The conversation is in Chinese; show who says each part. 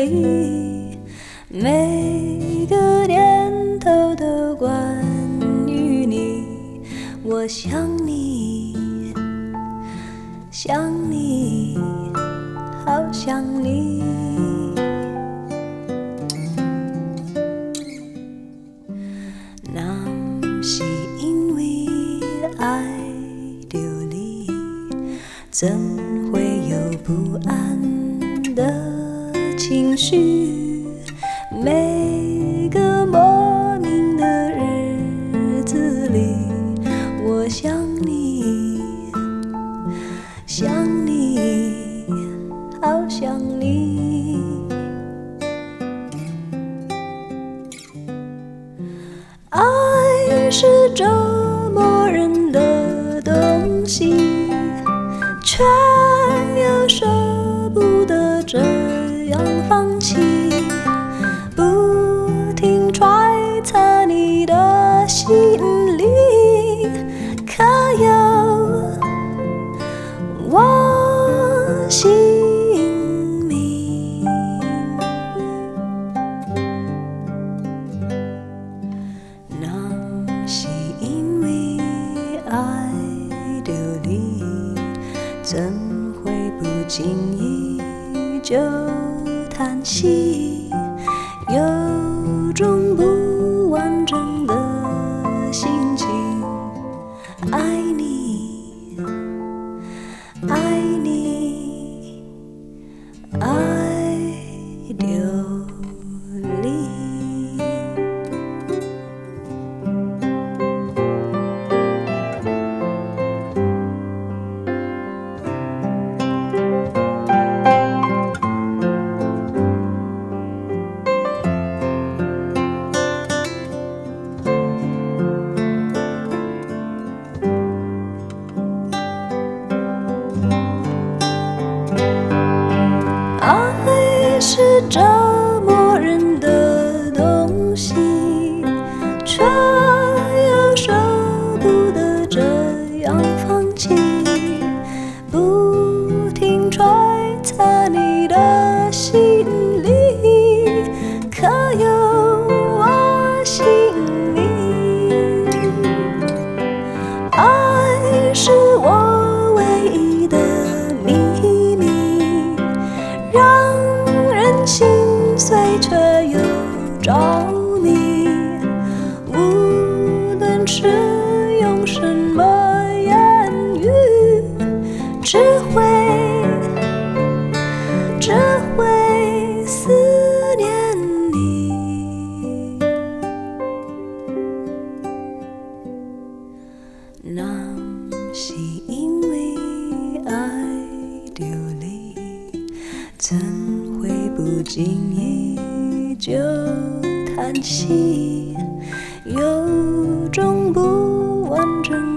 Speaker 1: 里，每个念头都关于你。我想你，想你，好想你。那是因为爱流离，怎会有不安的情绪？每个莫名的日子里，我想你，想你，好想你。爱是折磨人的东西，却又舍不得这样放弃，不停揣测你的心里，可有我姓名？那是因为爱流离，怎会不经意就叹息？有种不完整的心情，爱你，爱你，爱流离。爱是折磨人的东西，却又舍不得这样放弃，不停揣测你的心里，可有我姓名？爱是我唯一的秘密，让人心碎却又着迷，无论是用什么言语，只会思念你。那是因为爱流离，怎会不经意就叹息？有种不完整